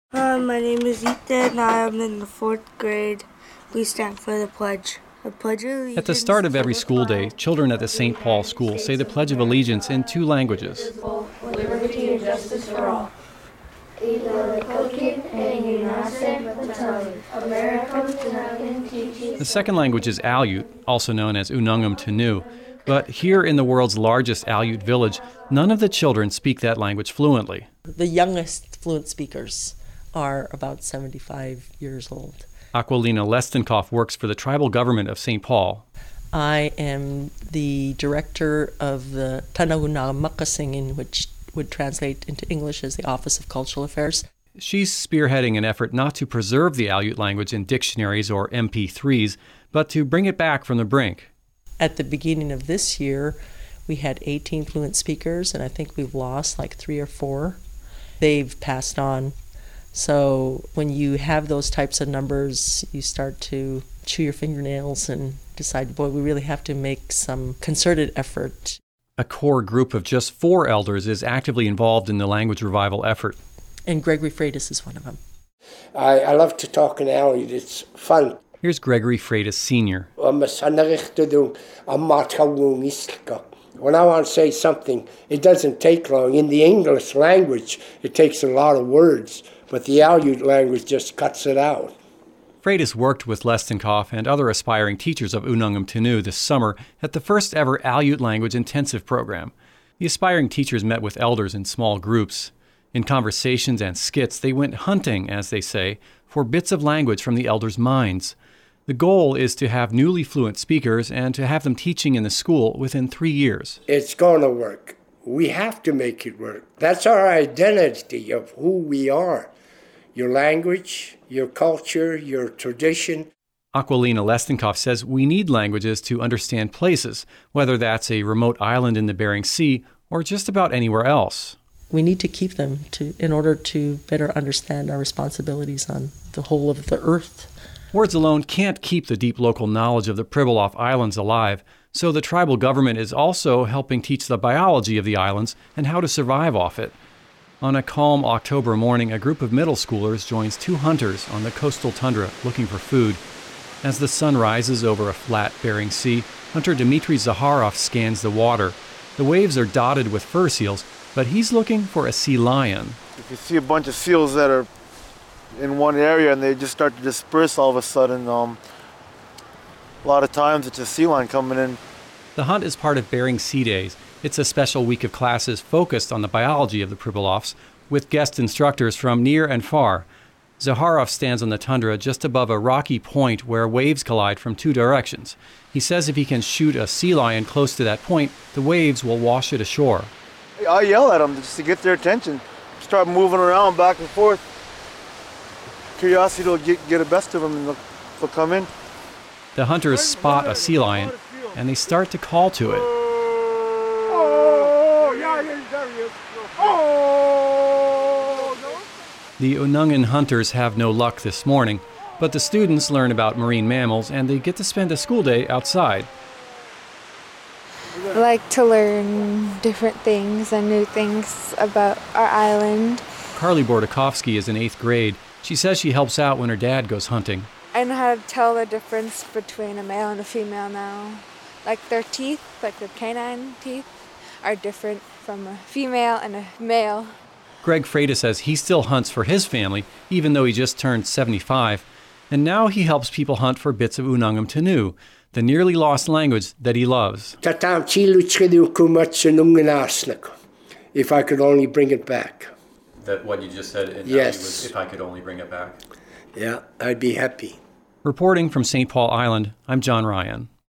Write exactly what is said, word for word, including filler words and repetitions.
Hi, my name is Ethan, and I am in the fourth grade. Please stand for the pledge. I pledge allegiance. At the start of every school day, children at the Saint Paul School say the Pledge of Allegiance in two languages. Liberty and justice for all. The second language is Aleut, also known as Unangam Tanu. But here in the world's largest Aleut village, none of the children speak that language fluently. The youngest fluent speakers are about seventy-five years old. Aquilina Lestenkoff works for the tribal government of Saint Paul. I am the director of the Tanahuna Makasingin, which would translate into English as the Office of Cultural Affairs. She's spearheading an effort not to preserve the Aleut language in dictionaries or M P threes, but to bring it back from the brink. At the beginning of this year, we had eighteen fluent speakers, and I think we've lost like three or four. They've passed on. So when you have those types of numbers, you start to chew your fingernails and decide, boy, we really have to make some concerted effort. A core group of just four elders is actively involved in the language revival effort. And Gregory Freitas is one of them. I, I love to talk in Aleut. It's fun. Here's Gregory Freitas Senior When I want to say something, it doesn't take long. In the English language, it takes a lot of words, but the Aleut language just cuts it out. Freitas worked with Lestenkoff and other aspiring teachers of Unangam Tanu this summer at the first ever Aleut language intensive program. The aspiring teachers met with elders in small groups. In conversations and skits, they went hunting, as they say, for bits of language from the elders' minds. The goal is to have newly fluent speakers and to have them teaching in the school within three years. It's going to work. We have to make it work. That's our identity of who we are. Your language, your culture, your tradition. Aquilina Lestenkoff says we need languages to understand places, whether that's a remote island in the Bering Sea or just about anywhere else. We need to keep them to, in order to better understand our responsibilities on the whole of the earth. Words alone can't keep the deep local knowledge of the Pribilof Islands alive, so the tribal government is also helping teach the biology of the islands and how to survive off it. On a calm October morning, a group of middle schoolers joins two hunters on the coastal tundra looking for food. As the sun rises over a flat Bering Sea, hunter Dmitry Zaharov scans the water. The waves are dotted with fur seals, but he's looking for a sea lion. If you see a bunch of seals that are in one area and they just start to disperse all of a sudden, um, a lot of times it's a sea lion coming in. The hunt is part of Bering Sea Days. It's a special week of classes focused on the biology of the Pribilofs, with guest instructors from near and far. Zaharov stands on the tundra just above a rocky point where waves collide from two directions. He says if he can shoot a sea lion close to that point, the waves will wash it ashore. I yell at them just to get their attention. Start moving around back and forth. Curiosity will get, get the best of them and they'll, they'll come in. The hunters spot a sea lion and they start to call to it. Oh, yeah, yeah, there he is. Oh, no. The Unangan hunters have no luck this morning, but the students learn about marine mammals and they get to spend a school day outside. I like to learn different things and new things about our island. Carly Bordakovsky is in eighth grade. She says she helps out when her dad goes hunting. I know how to tell the difference between a male and a female now. Like their teeth, like their canine teeth, are different from a female and a male. Greg Freitas says he still hunts for his family, even though he just turned seventy-five. And now he helps people hunt for bits of Unangam Tanu, the nearly lost language that he loves. If I could only bring it back. That what you just said in yes. was, if I could only bring it back. Yeah, I'd be happy. Reporting from Saint Paul Island, I'm John Ryan.